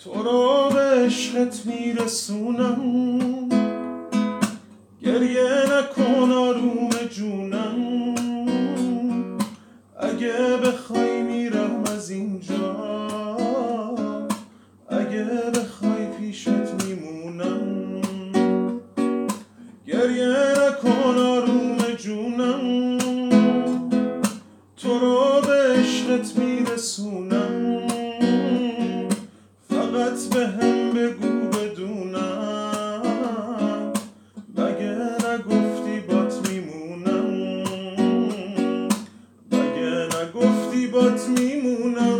تو رو به عشقت میرسونم، گریه نکن آروم جونم، اگه بخوای میرم از اینجا، اگه بخوای پیشت میمونم. گریه نکن آروم جونم، تو رو به عشقت میرسونم، فقط به هم بگو بدونم، بگه نگفتی بات میمونم، بگه نگفتی بات میمونم.